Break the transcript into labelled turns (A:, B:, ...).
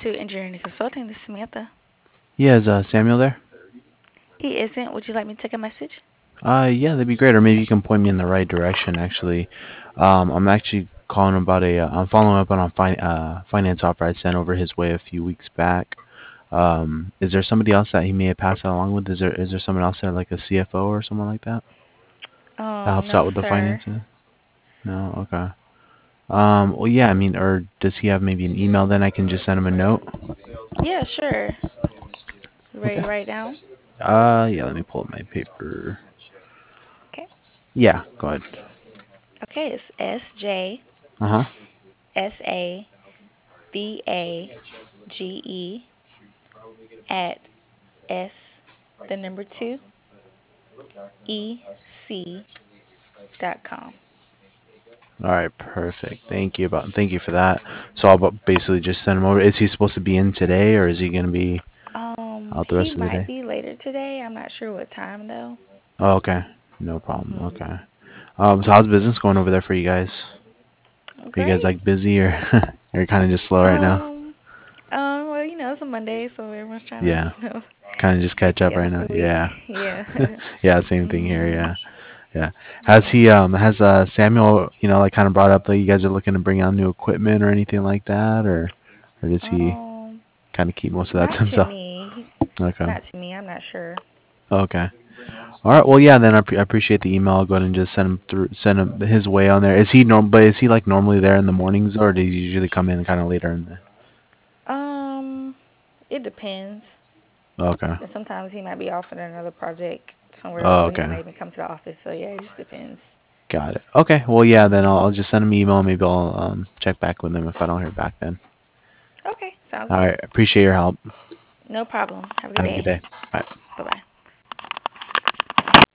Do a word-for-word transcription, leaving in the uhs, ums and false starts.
A: to Engineering Consulting. This is Samantha.
B: Yeah, is uh, Samuel there?
A: He isn't. Would you like me to take a message?
B: Uh, yeah, that'd be great. Or maybe you can point me in the right direction. Actually, um, I'm actually calling about a. Uh, I'm following up on a fin- uh, finance offer I sent over his way a few weeks back. Um, is there somebody else that he may have passed that along with? Is there is there someone else there, like a C F O or someone like that, that
A: Um,
B: helps out
A: no,
B: with the
A: sir.
B: finances? No. Okay. Um. Well, yeah. I mean, or does he have maybe an email? Then I can just send him a note.
A: Yeah, sure. You ready
B: Okay.
A: to write down?
B: Uh. Yeah. Let me pull up my paper.
A: Okay.
B: Yeah. Go ahead.
A: Okay, it's S J
B: Uh huh.
A: S A V A G E at S, the number two, E C dot com.
B: All right, perfect. Thank you about thank you for that. So I'll bu- basically just send him over. Is he supposed to be in today, or is he gonna be
A: Um,
B: out the
A: he
B: rest of the
A: might
B: day?
A: be later today. I'm not sure what time though.
B: Oh, okay, no problem.
A: Mhm.
B: Okay. Um, so how's business going over there for you guys? Are you guys
A: Great.
B: like busy, or are you kind of just slow right now?
A: Um, um, well, you know, it's a Monday, so everyone's trying to,
B: Yeah,
A: you know,
B: kind of just
A: get
B: catch up
A: together
B: right
A: for
B: now.
A: the week.
B: Yeah.
A: Yeah.
B: Yeah, same thing here.
A: Mhm.
B: Yeah, yeah. Has
A: Yeah.
B: he um has uh Samuel you know like kind of brought up that you guys are looking to bring on new equipment or anything like that, or or does he
A: Um,
B: kind of keep most of that to
A: not to
B: himself?
A: me.
B: Okay.
A: Not to me. I'm not sure.
B: Okay. All right. Well, yeah. Then I, pre- I appreciate the email. I'll go ahead and just send him through, send him his way on there. Is he norm? But is he like normally there in the mornings, or does he usually come in kind of later in the?
A: Um, it depends.
B: Okay.
A: And sometimes he might be off in another project somewhere,
B: Oh,
A: so he might
B: okay.
A: not even come to the office. So yeah, it just depends.
B: Got it. Okay. Well, yeah. Then I'll, I'll just send him an email. Maybe I'll um check back with him if I don't hear back then.
A: Okay, sounds
B: All
A: good.
B: right. Appreciate your help.
A: No problem. Have a good
B: Have a good
A: day.
B: day. Bye.